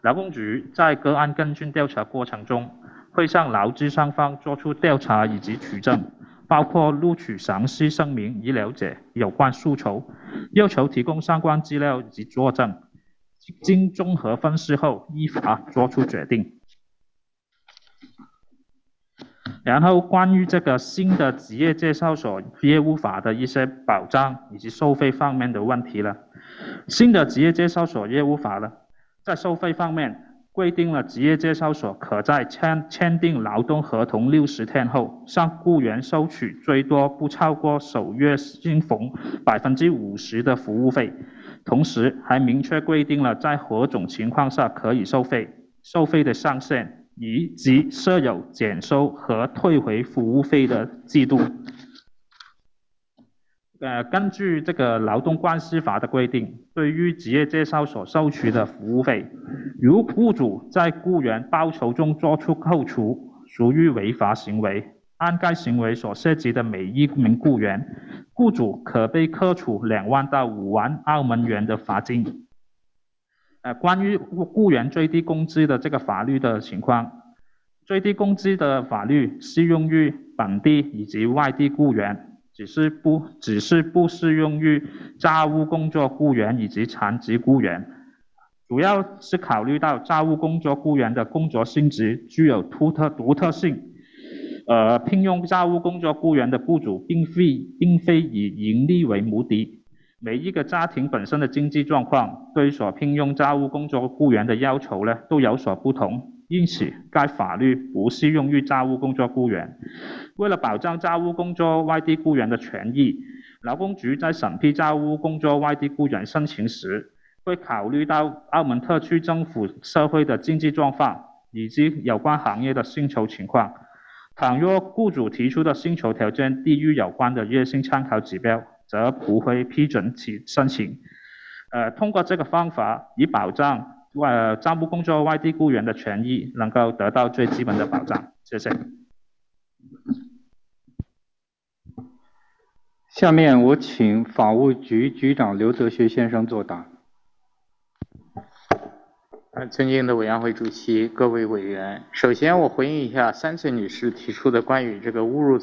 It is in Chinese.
劳工局在个案跟进调查过程中，会向劳资双方作出调查以及取证，包括录取详细声明以了解有关诉求，要求提供相关资料及作证，经综合分析后依法作出决定。然后关于这个新的职业介绍所业务法的一些保障以及收费方面的问题了。新的职业介绍所业务法呢，在收费方面规定了职业介绍所可在签订劳动合同60天后，向雇员收取最多不超过首月薪俸50%的服务费，同时还明确规定了在何种情况下可以收费，收费的上限以及设有减收和退回服务费的制度。根据这个劳动关系法的规定，对于职业介绍所收取的服务费，如雇主在雇员报酬中作出扣除，属于违法行为。按该行为所涉及的每一名雇员，雇主可被科处2万到5万澳门元的罚金。关于雇员最低工资的这个法律的情况，最低工资的法律适用于本地以及外地雇员，只是不适用于家务工作雇员以及残疾雇员。主要是考虑到家务工作雇员的工作性质具有独特性，聘用家务工作雇员的雇主并非以盈利为目的。每一个家庭本身的经济状况对所聘用家务工作雇员的要求呢都有所不同，因此该法律不适用于家务工作雇员。为了保障家务工作外地雇员的权益，劳工局在审批家务工作外地雇员申请时，会考虑到澳门特区政府社会的经济状况以及有关行业的薪酬情况。倘若雇主提出的薪酬条件低于有关的月薪参考指标，则不会批准其申请。通过这个方法，以保障家务工作外地雇员的权益能够得到最基本的保障。谢谢。 下面我请法务局局长刘泽学先生作答。 尊敬的委员会主席、各位委员，首先我回应一下3次女士提出的关于这个侮辱